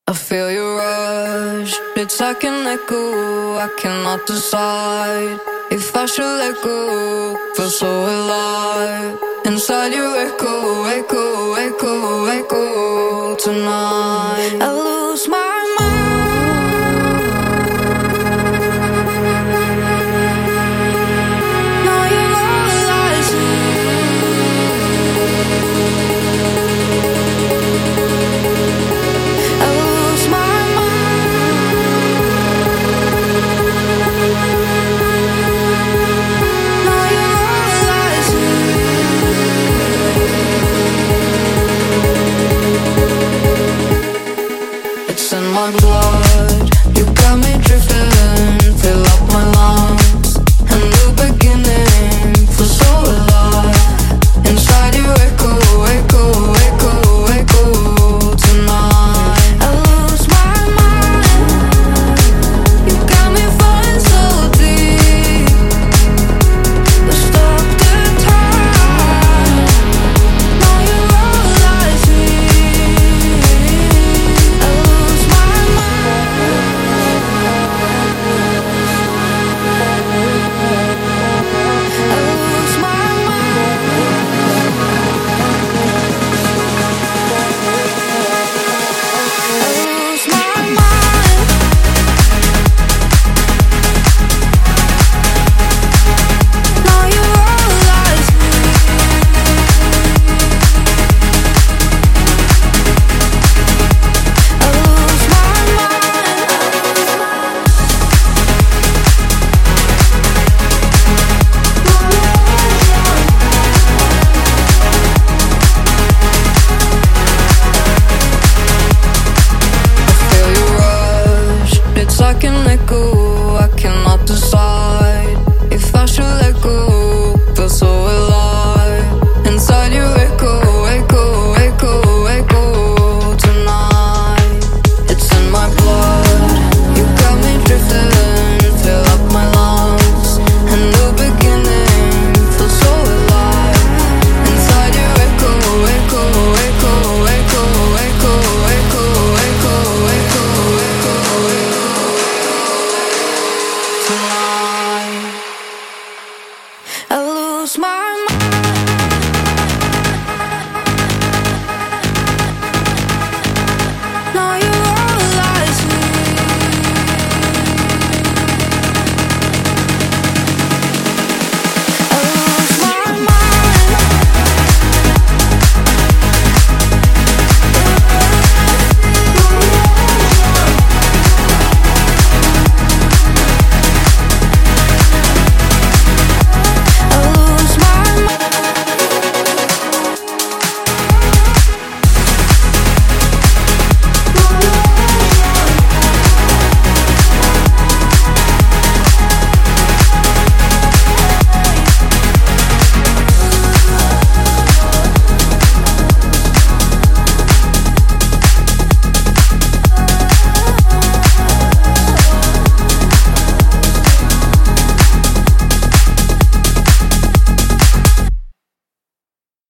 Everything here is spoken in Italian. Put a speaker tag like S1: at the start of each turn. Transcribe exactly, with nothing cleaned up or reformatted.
S1: I feel your rush, it's like an echo. I cannot decide if I should let go. Feel so alive inside your echo, echo, echo, echo. Tonight I lose my mind. Now you're all I my blood, you got me drifting, fill up my lungs, a new beginning, feel so alive, inside your echo, echo, echo, echo, tonight, I lose my mind, you got me falling so deep, we stop the time, now you're all I see, I lose my like an echo.